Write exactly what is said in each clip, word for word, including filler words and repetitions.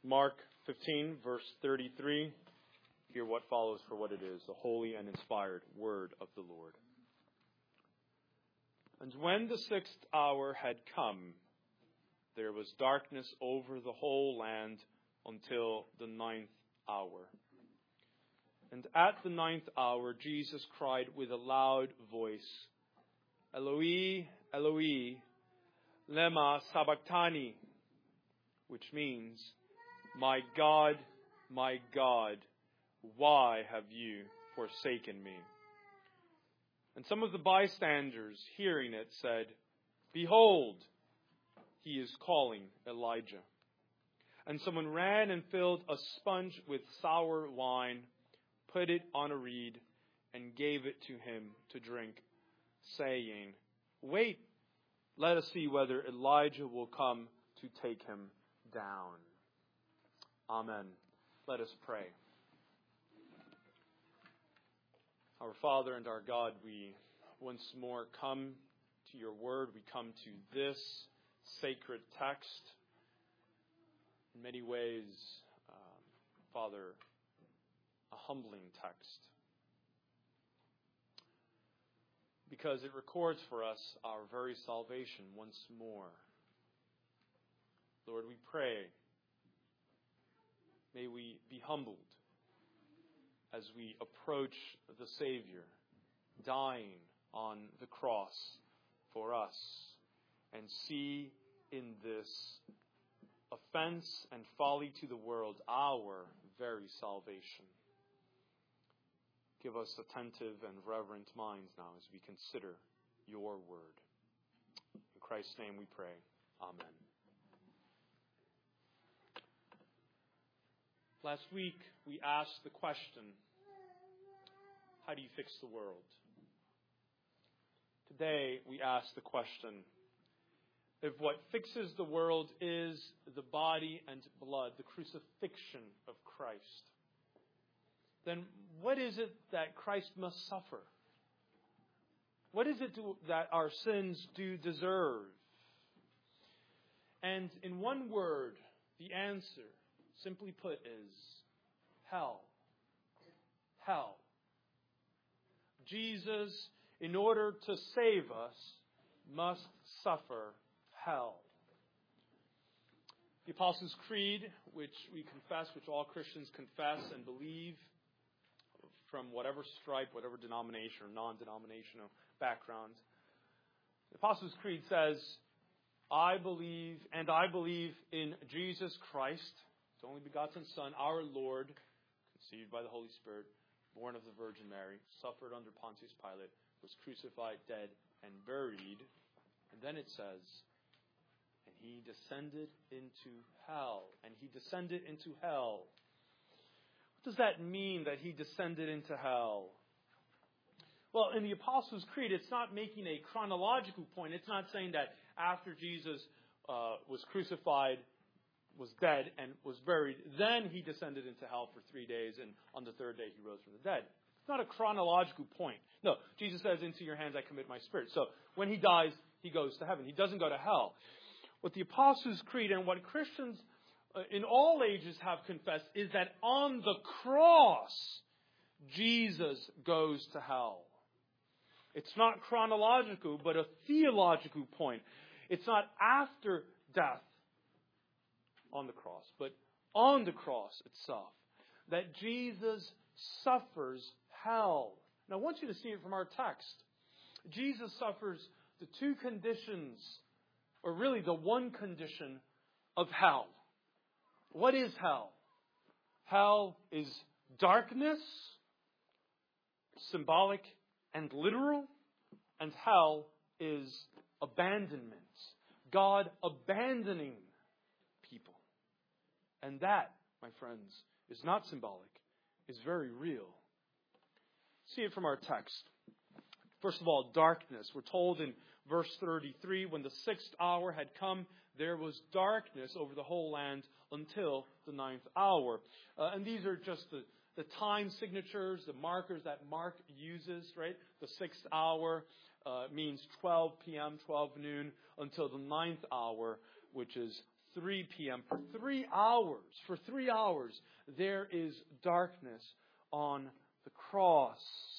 Mark fifteen, verse thirty-three. Hear what follows for what it is, the holy and inspired word of the Lord. And when the sixth hour had come, there was darkness over the whole land until the ninth hour. And at the ninth hour, Jesus cried with a loud voice, Eloi, Eloi, lema sabachthani, which means, My God, my God, why have you forsaken me? And some of the bystanders, hearing it, said, Behold, he is calling Elijah. And someone ran and filled a sponge with sour wine, put it on a reed, and gave it to him to drink, saying, Wait, let us see whether Elijah will come to take him down. Amen. Let us pray. Our Father and our God, we once more come to your word. We come to this sacred text. In many ways, um, Father, a humbling text. Because it records for us our very salvation once more. Lord, we pray, may we be humbled as we approach the Savior, dying on the cross for us, and see in this offense and folly to the world our very salvation. Give us attentive and reverent minds now as we consider your word. In Christ's name we pray. Amen. Last week we asked the question, how do you fix the world? Today we ask the question, if what fixes the world is the body and blood, the crucifixion of Christ, then what is it that Christ must suffer? What is it do, that our sins do deserve? And in one word, the answer, simply put, is hell. Hell. Jesus, in order to save us, must suffer hell. The Apostles' Creed, which we confess, which all Christians confess and believe, from whatever stripe, whatever denomination or non-denominational background. The Apostles' Creed says, I believe, and I believe in Jesus Christ, His only begotten Son, our Lord, conceived by the Holy Spirit, born of the Virgin Mary, suffered under Pontius Pilate, was crucified, dead, and buried. And then it says, and he descended into hell. And he descended into hell. What does that mean, that he descended into hell? Well, in the Apostles' Creed, it's not making a chronological point. It's not saying that after Jesus uh, was crucified, was dead, and was buried, then he descended into hell for three days, and on the third day he rose from the dead. It's not a chronological point. No, Jesus says, into your hands I commit my spirit. So when he dies, he goes to heaven. He doesn't go to hell. What the Apostles' Creed and what Christians uh, in all ages have confessed is that on the cross, Jesus goes to hell. It's not chronological, but a theological point. It's not after death on the cross, but on the cross itself, that Jesus suffers hell. Now I want you to see it from our text. Jesus suffers the two conditions, or really the one condition of hell. What is hell? Hell is darkness, symbolic and literal, and hell is abandonment. God abandoning people. And that, my friends, is not symbolic. It's very real. See it from our text. First of all, darkness. We're told in verse thirty-three, when the sixth hour had come, there was darkness over the whole land until the ninth hour. Uh, and these are just the, the time signatures, the markers that Mark uses, right? The sixth hour uh, means twelve p.m., twelve noon, until the ninth hour, which is three p.m. For three hours, for three hours, there is darkness on the cross.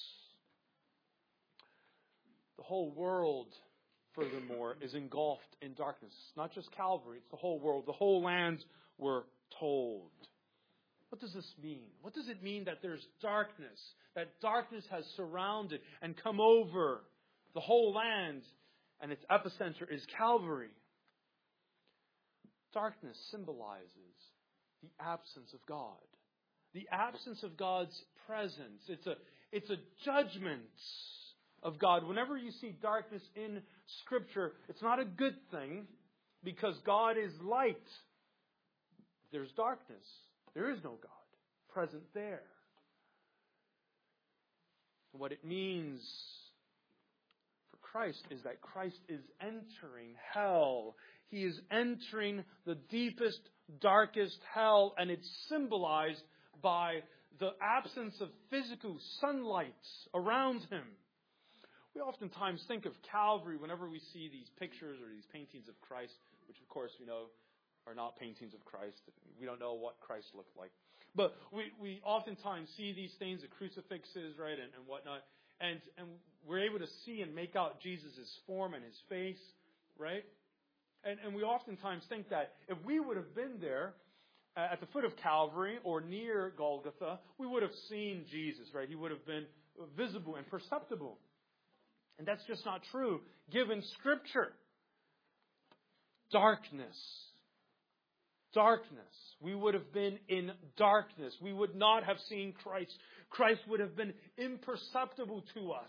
The whole world, furthermore, is engulfed in darkness. It's not just Calvary, it's the whole world. The whole lands were told. What does this mean? What does it mean that there's darkness? That darkness has surrounded and come over the whole land, and its epicenter is Calvary. Darkness symbolizes the absence of God. The absence of God's presence. It's a, it's a judgment of God. Whenever you see darkness in Scripture, it's not a good thing, because God is light. If there's darkness, there is no God present there. What it means for Christ is that Christ is entering hell. He is entering the deepest, darkest hell, and it's symbolized by the absence of physical sunlight around him. We oftentimes think of Calvary whenever we see these pictures or these paintings of Christ, which of course we know are not paintings of Christ. We don't know what Christ looked like. But we, we oftentimes see these things, the crucifixes, right, and, and whatnot, and, and we're able to see and make out Jesus' form and his face, right? And, and we oftentimes think that if we would have been there at the foot of Calvary or near Golgotha, we would have seen Jesus, right? He would have been visible and perceptible. And that's just not true, given Scripture. Darkness. Darkness. We would have been in darkness. We would not have seen Christ. Christ would have been imperceptible to us.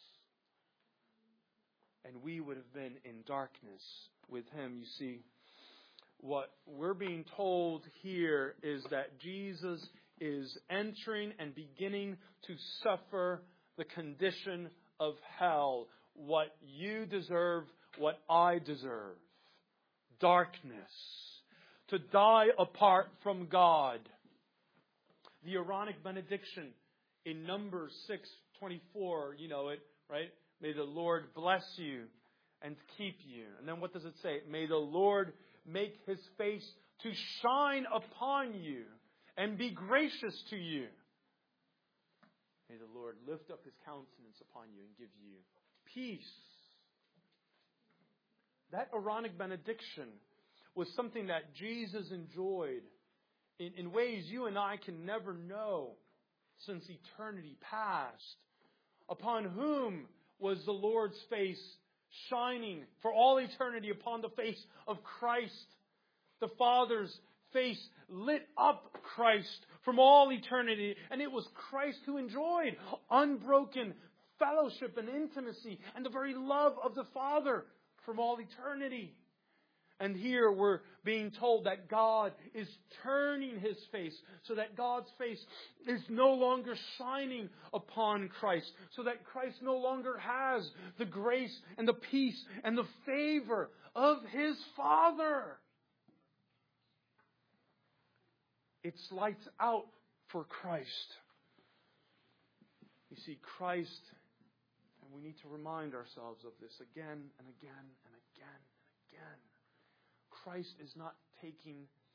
And we would have been in darkness with him. You see, what we're being told here is that Jesus is entering and beginning to suffer the condition of hell. What you deserve, what I deserve. Darkness. To die apart from God. The Aaronic benediction in Numbers six twenty-four, you know it, right? May the Lord bless you and keep you. And then what does it say? May the Lord make his face to shine upon you and be gracious to you. May the Lord lift up his countenance upon you and give you peace. That Aaronic benediction was something that Jesus enjoyed in, in ways you and I can never know since eternity past. Upon whom was the Lord's face shining for all eternity? Upon the face of Christ. The Father's face lit up Christ from all eternity. And it was Christ who enjoyed unbroken fellowship and intimacy and the very love of the Father from all eternity. And here we're being told that God is turning his face so that God's face is no longer shining upon Christ. So that Christ no longer has the grace and the peace and the favor of his Father. It's lights out for Christ. You see, Christ, and we need to remind ourselves of this again and again and again and again. Christ is not taking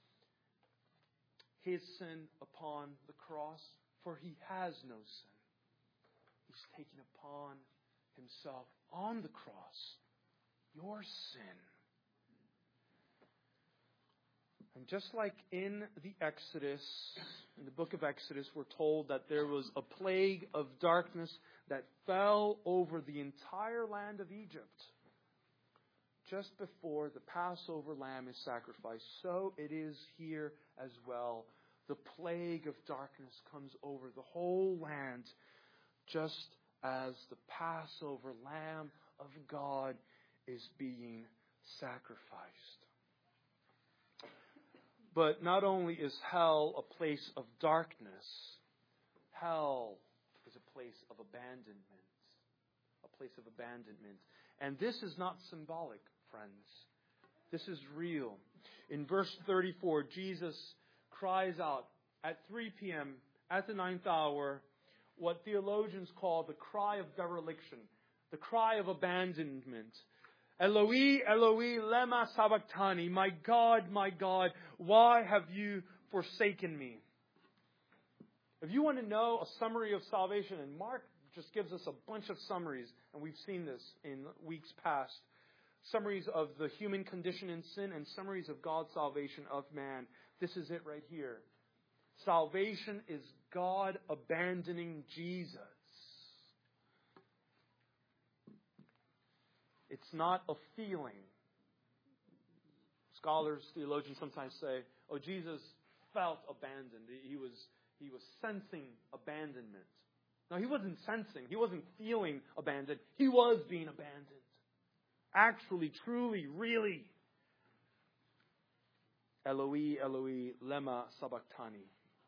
his sin upon the cross, for he has no sin. He's taking upon himself on the cross your sin. And just like in the Exodus, in the book of Exodus, we're told that there was a plague of darkness that fell over the entire land of Egypt just before the Passover lamb is sacrificed. So it is here as well. The plague of darkness comes over the whole land, just as the Passover lamb of God is being sacrificed. But not only is hell a place of darkness, hell is a place of abandonment. A place of abandonment. And this is not symbolic, friends. This is real. In verse thirty-four, Jesus cries out at three p.m., at the ninth hour, what theologians call the cry of dereliction, the cry of abandonment. Eloi, Eloi, lema sabachthani. My God, my God, why have you forsaken me? If you want to know a summary of salvation, and Mark just gives us a bunch of summaries, and we've seen this in weeks past, summaries of the human condition in sin and summaries of God's salvation of man. This is it right here. Salvation is God abandoning Jesus. It's not a feeling. Scholars, theologians sometimes say, oh, Jesus felt abandoned. He was, he was sensing abandonment. No, he wasn't sensing. He wasn't feeling abandoned. He was being abandoned. Actually, truly, really. Eloi, Eloi, lema sabachthani.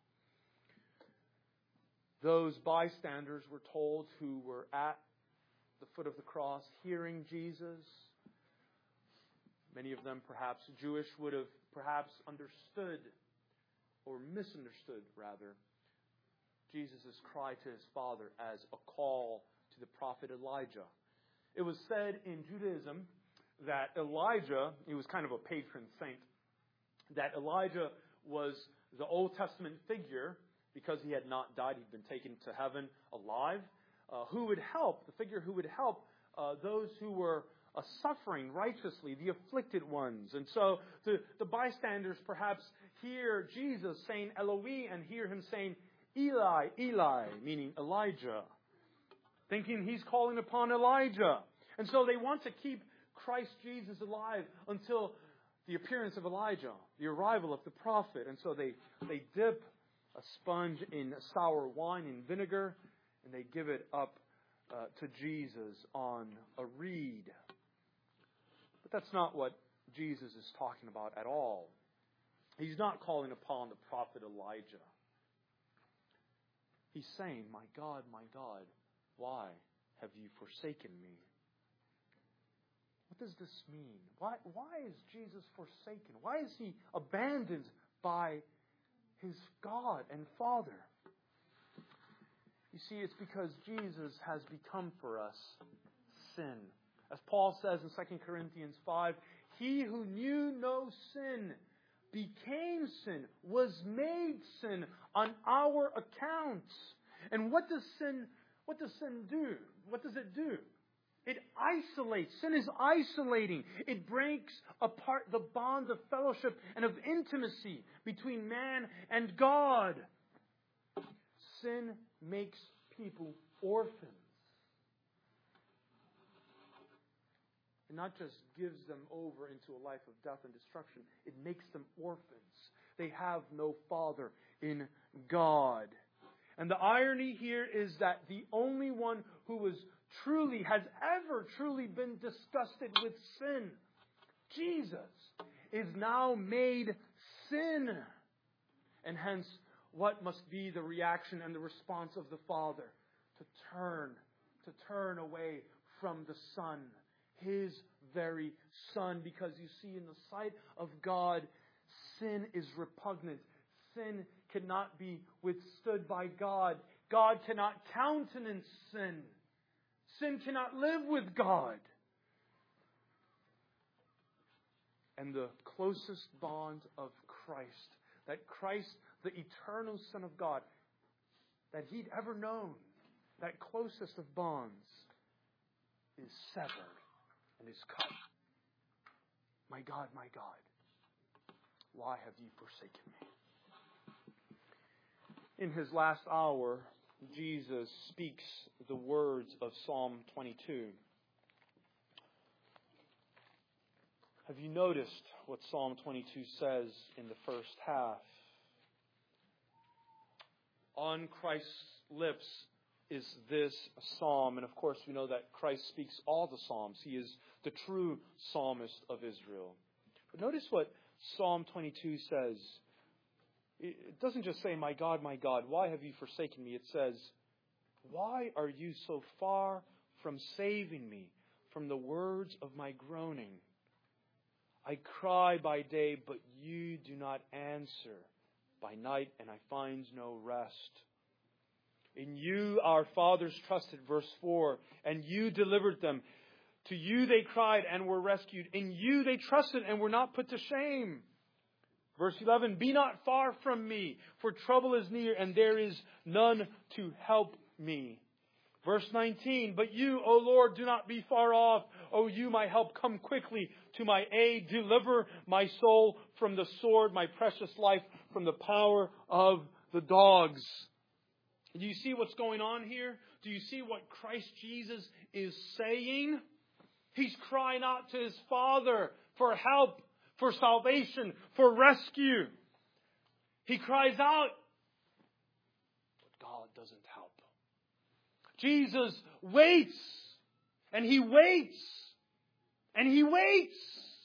Those bystanders were told who were at the foot of the cross hearing Jesus. Many of them, perhaps Jewish, would have perhaps understood or misunderstood, rather, Jesus' cry to his Father as a call to the prophet Elijah. It was said in Judaism that Elijah, he was kind of a patron saint, that Elijah was the Old Testament figure, because he had not died, he'd been taken to heaven alive, uh, who would help, the figure who would help uh, those who were uh, suffering righteously, the afflicted ones. And so the, the bystanders perhaps hear Jesus saying Eloi and hear him saying Eli, Eli, meaning Elijah, thinking he's calling upon Elijah. And so they want to keep Christ Jesus alive until the appearance of Elijah, the arrival of the prophet. And so they, they dip a sponge in sour wine and vinegar, and they give it up uh, to Jesus on a reed. But that's not what Jesus is talking about at all. He's not calling upon the prophet Elijah. He's saying, my God, my God, why have you forsaken me? What does this mean? Why, why is Jesus forsaken? Why is he abandoned by his God and Father? You see, it's because Jesus has become for us sin. As Paul says in Second Corinthians five, he who knew no sin became sin, was made sin on our account. And what does sin, what does sin do? What does it do? It isolates. Sin is isolating. It breaks apart the bond of fellowship and of intimacy between man and God. Sin makes people orphans. It not just gives them over into a life of death and destruction. It makes them orphans. They have no father in God. And the irony here is that the only one who was truly, has ever truly been disgusted with sin, Jesus, is now made sin. And hence, what must be the reaction and the response of the Father? To turn, to turn away from the Son, His very Son. Because you see, in the sight of God, sin is repugnant. Sin cannot be withstood by God. God cannot countenance sin. Sin cannot live with God. And the closest bond of Christ, that Christ, the eternal Son of God, that He'd ever known, that closest of bonds, is severed and is cut. My God, my God, why have you forsaken me? In His last hour, Jesus speaks the words of Psalm twenty-two. Have you noticed what Psalm twenty-two says in the first half? On Christ's lips is this psalm. And of course, we know that Christ speaks all the psalms. He is the true psalmist of Israel. But notice what Psalm twenty-two says. It doesn't just say, my God, my God, why have you forsaken me? It says, why are you so far from saving me from the words of my groaning? I cry by day, but you do not answer. By night, and I find no rest. In you our fathers trusted, verse four, and you delivered them. To you they cried and were rescued. In you they trusted and were not put to shame. Verse eleven, be not far from me, for trouble is near, and there is none to help me. Verse nineteen, but you, O Lord, do not be far off. O you, my help, come quickly to my aid. Deliver my soul from the sword, my precious life from the power of the dogs. Do you see what's going on here? Do you see what Christ Jesus is saying? He's crying out to His Father for help, for salvation, for rescue. He cries out, but God doesn't help. Jesus waits, and He waits, and He waits.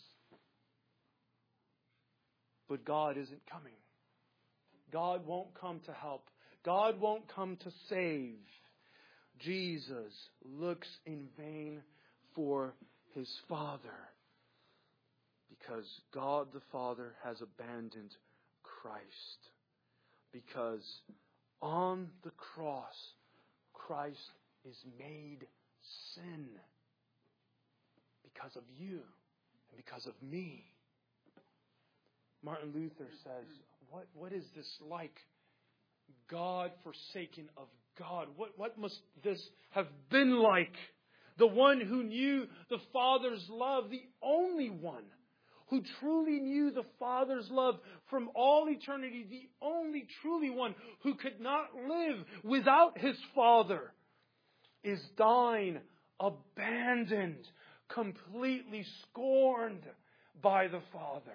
But God isn't coming. God won't come to help. God won't come to save. Jesus looks in vain for His Father, because God the Father has abandoned Christ. Because on the cross, Christ is made sin because of you and because of me. Martin Luther says, what, what is this like? God forsaken of God. What, what must this have been like? The one who knew the Father's love, the only one who truly knew the Father's love from all eternity, the only truly one who could not live without His Father, is dying, abandoned, completely scorned by the Father.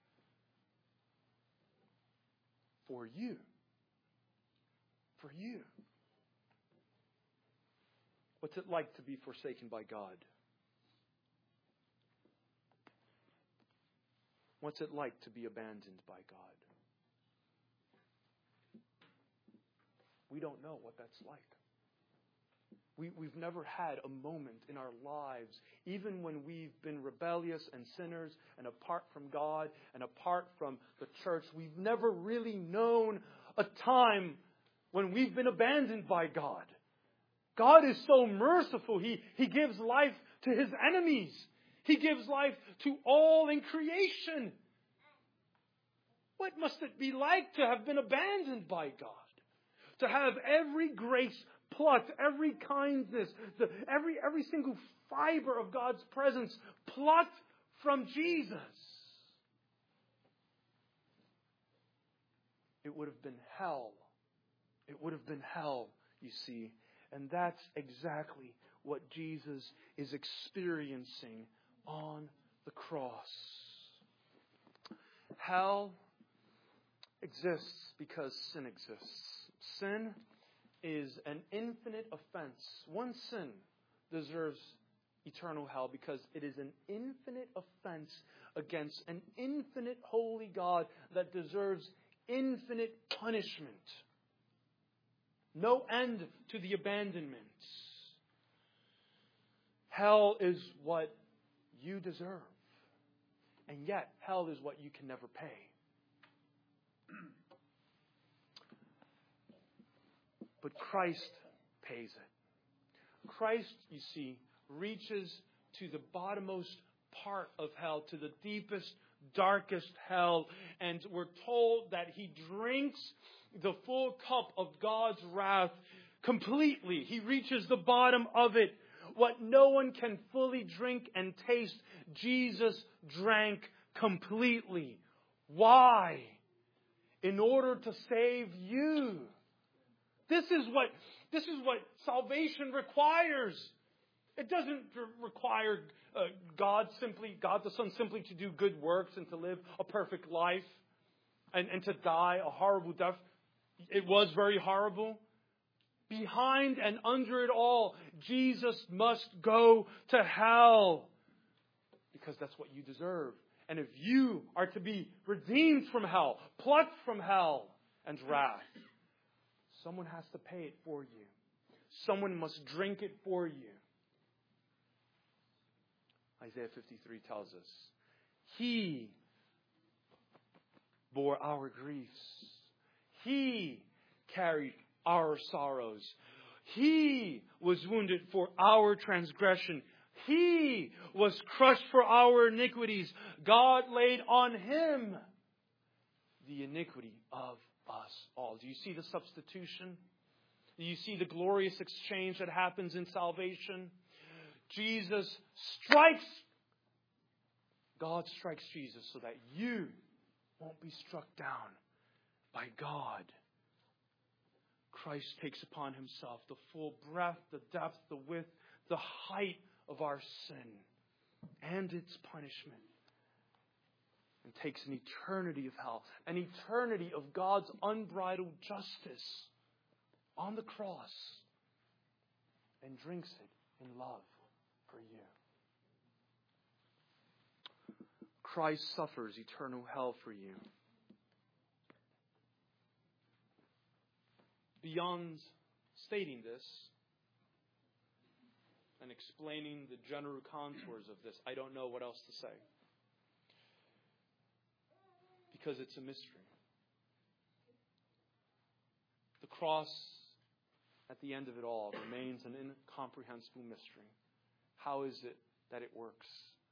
For you. For you. What's it like to be forsaken by God? What's it like to be abandoned by God? We don't know what that's like. We, we've never had a moment in our lives, even when we've been rebellious and sinners and apart from God and apart from the church, we've never really known a time when we've been abandoned by God. God is so merciful. He, he gives life to His enemies. He gives life to all in creation. What must it be like to have been abandoned by God? To have every grace plucked, every kindness, the, every, every single fiber of God's presence plucked from Jesus. It would have been hell. It would have been hell, you see. And that's exactly what Jesus is experiencing on the cross. Hell exists because sin exists. Sin is an infinite offense. One sin deserves eternal hell because it is an infinite offense against an infinite holy God that deserves infinite punishment. No end to the abandonment. Hell is what you deserve. And yet, hell is what you can never pay. But Christ pays it. Christ, you see, reaches to the bottommost part of hell, to the deepest, darkest hell. And we're told that He drinks the full cup of God's wrath completely. He reaches the bottom of it. What no one can fully drink and taste, Jesus drank completely. Why? In order to save you. This is what, this is what salvation requires. It doesn't require uh, God simply, God the Son simply to do good works and to live a perfect life and, and to die a horrible death. It was very horrible. Behind and under it all, Jesus must go to hell. Because that's what you deserve. And if you are to be redeemed from hell, plucked from hell and wrath, someone has to pay it for you. Someone must drink it for you. Isaiah fifty-three tells us, He bore our griefs. He carried our sorrows. He was wounded for our transgression. He was crushed for our iniquities. God laid on Him the iniquity of us all. Do you see the substitution? Do you see the glorious exchange that happens in salvation? Jesus strikes, God strikes Jesus so that you won't be struck down by God. Christ takes upon Himself the full breadth, the depth, the width, the height of our sin and its punishment. And takes an eternity of hell, an eternity of God's unbridled justice on the cross, and drinks it in love for you. Christ suffers eternal hell for you. Beyond stating this and explaining the general contours of this, I don't know what else to say. Because it's a mystery. The cross, at the end of it all, remains an incomprehensible mystery. How is it that it works?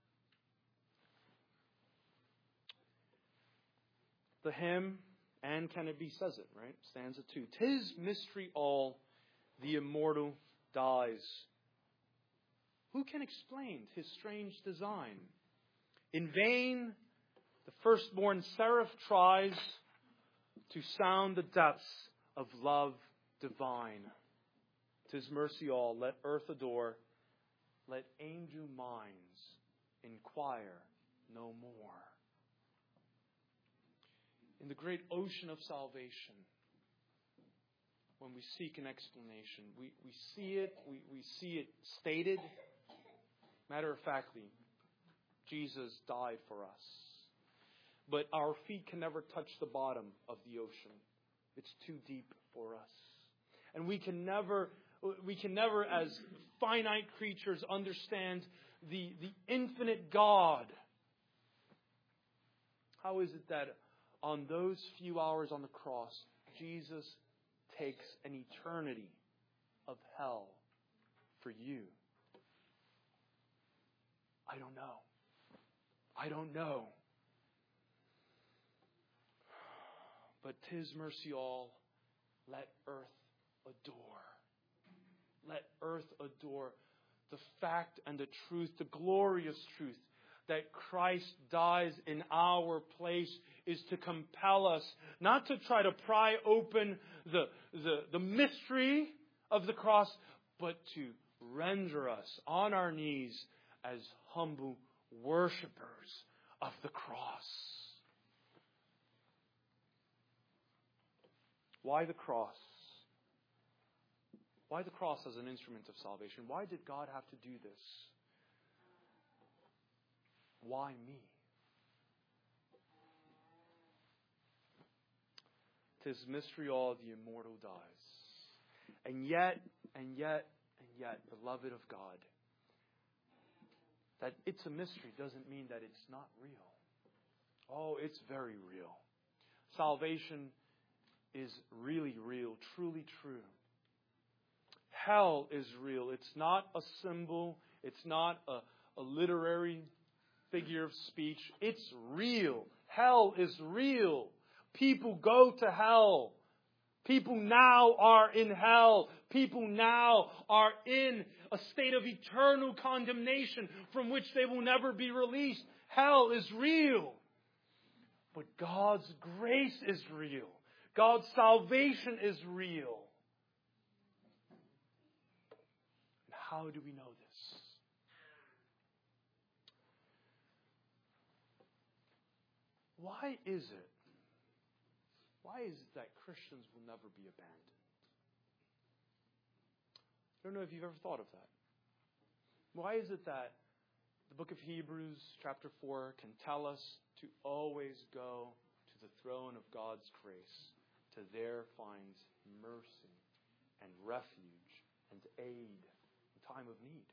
The hymn, "And Can It Be," says it, right? Stanza two. "'Tis mystery all, the immortal dies. Who can explain His strange design? In vain the firstborn seraph tries to sound the depths of love divine. 'Tis mercy all, let earth adore, let angel minds inquire no more." In the great ocean of salvation, when we seek an explanation, we, we see it, we, we see it stated. Matter of factly, Jesus died for us. But our feet can never touch the bottom of the ocean. It's too deep for us. And we can never, we can never as finite creatures understand the, the infinite God. How is it that on those few hours on the cross, Jesus takes an eternity of hell for you? I don't know. I don't know. But 'tis mercy all, let earth adore. Let earth adore the fact and the truth, the glorious truth, that Christ dies in our place is to compel us, not to try to pry open the, the, the mystery of the cross, but to render us on our knees as humble worshipers of the cross. Why the cross? Why the cross as an instrument of salvation? Why did God have to do this? Why me? 'Tis mystery all, the immortal dies. And yet, and yet, and yet, beloved of God, that it's a mystery doesn't mean that it's not real. Oh, it's very real. Salvation is really real, truly true. Hell is real. It's not a symbol. It's not a, a literary figure of speech. It's real. Hell is real. People go to hell. People now are in hell. People now are in a state of eternal condemnation from which they will never be released. Hell is real. But God's grace is real. God's salvation is real. And how do we know this? Why is it? Why is it that Christians will never be abandoned? I don't know if you've ever thought of that. Why is it that the book of Hebrews, chapter four, can tell us to always go to the throne of God's grace, to there find mercy and refuge and aid in time of need?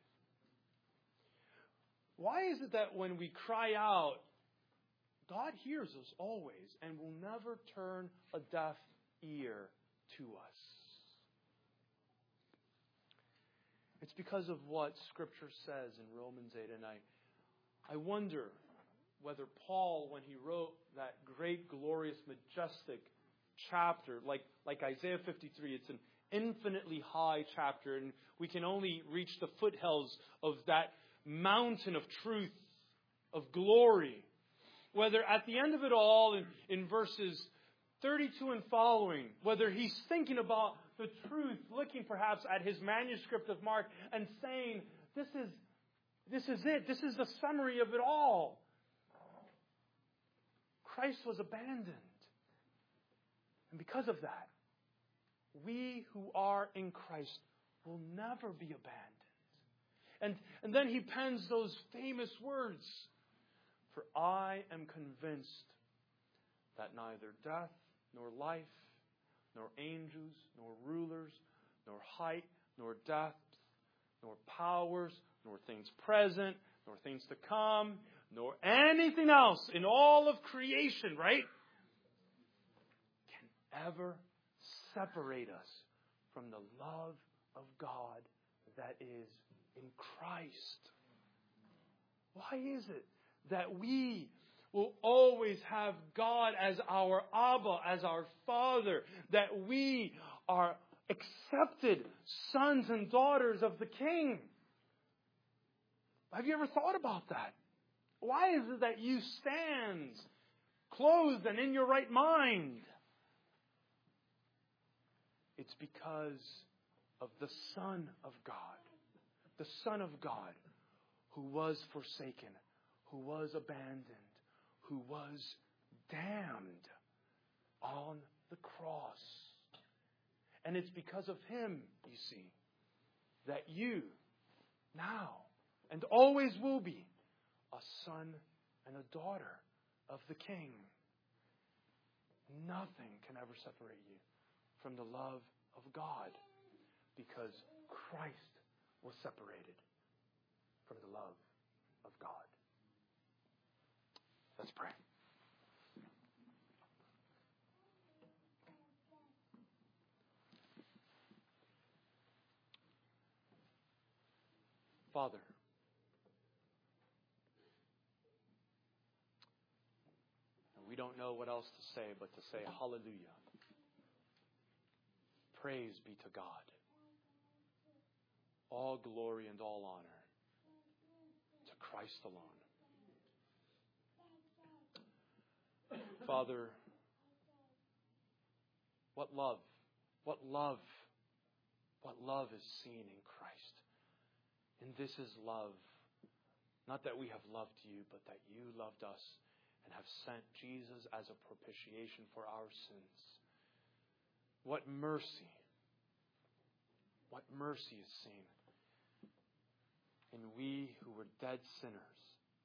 Why is it that when we cry out, God hears us always and will never turn a deaf ear to us? It's because of what Scripture says in Romans eight. And I, I wonder whether Paul, when he wrote that great, glorious, majestic chapter, like, like Isaiah fifty-three, it's an infinitely high chapter, and we can only reach the foothills of that mountain of truth, of glory. Whether at the end of it all, in, in verses thirty-two and following, whether he's thinking about the truth, looking perhaps at his manuscript of Mark and saying, this is, this is it. This is the summary of it all. Christ was abandoned. And because of that, we who are in Christ will never be abandoned. And, and then he pens those famous words. For I am convinced that neither death, nor life, nor angels, nor rulers, nor height, nor depth, nor powers, nor things present, nor things to come, nor anything else in all of creation, right, can ever separate us from the love of God that is in Christ. Why is it that we will always have God as our Abba, as our Father, that we are accepted sons and daughters of the King? Have you ever thought about that? Why is it that you stand clothed and in your right mind? It's because of the Son of God. The Son of God who was forsaken, who was abandoned, who was damned on the cross. And it's because of Him, you see, that you now and always will be a son and a daughter of the King. Nothing can ever separate you from the love of God, because Christ was separated from the love of God. Let's pray. Father, we don't know what else to say but to say hallelujah. Praise be to God. All glory and all honor to Christ alone. Father, what love, what love, what love is seen in Christ. And this is love. Not that we have loved you, but that you loved us and have sent Jesus as a propitiation for our sins. What mercy, what mercy is seen in we who were dead sinners.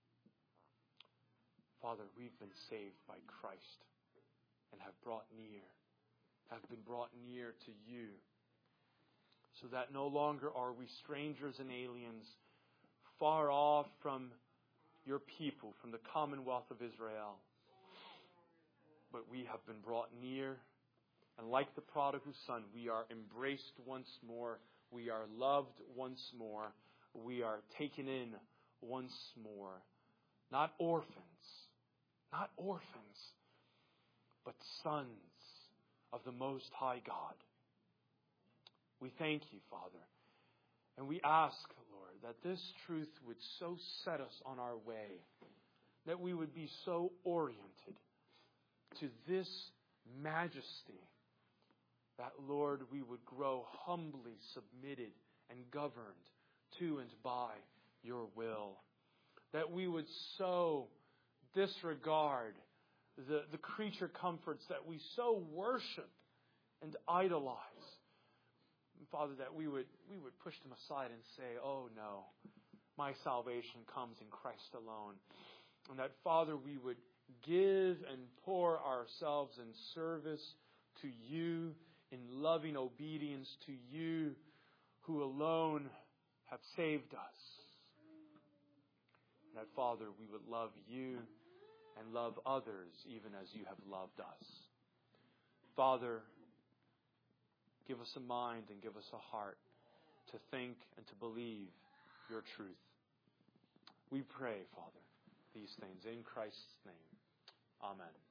Father, we've been saved by Christ and have brought near, have been brought near to you, so that no longer are we strangers and aliens, far off from your people, from the commonwealth of Israel. But we have been brought near, and like the prodigal son, we are embraced once more. We are loved once more. We are taken in once more. Not orphans, not orphans, but sons of the Most High God. We thank you, Father. And we ask, Lord, that this truth would so set us on our way, that we would be so oriented to this majesty, that, Lord, we would grow humbly submitted and governed to and by your will. That we would so disregard the, the creature comforts that we so worship and idolize. And Father, that we would we would push them aside and say, oh no, my salvation comes in Christ alone. And that, Father, we would give and pour ourselves in service to you, in loving obedience to you, who alone have saved us. And that, Father, we would love you and love others even as you have loved us. Father, give us a mind and give us a heart to think, and to believe your truth. We pray, Father, these things in Christ's name. Amen.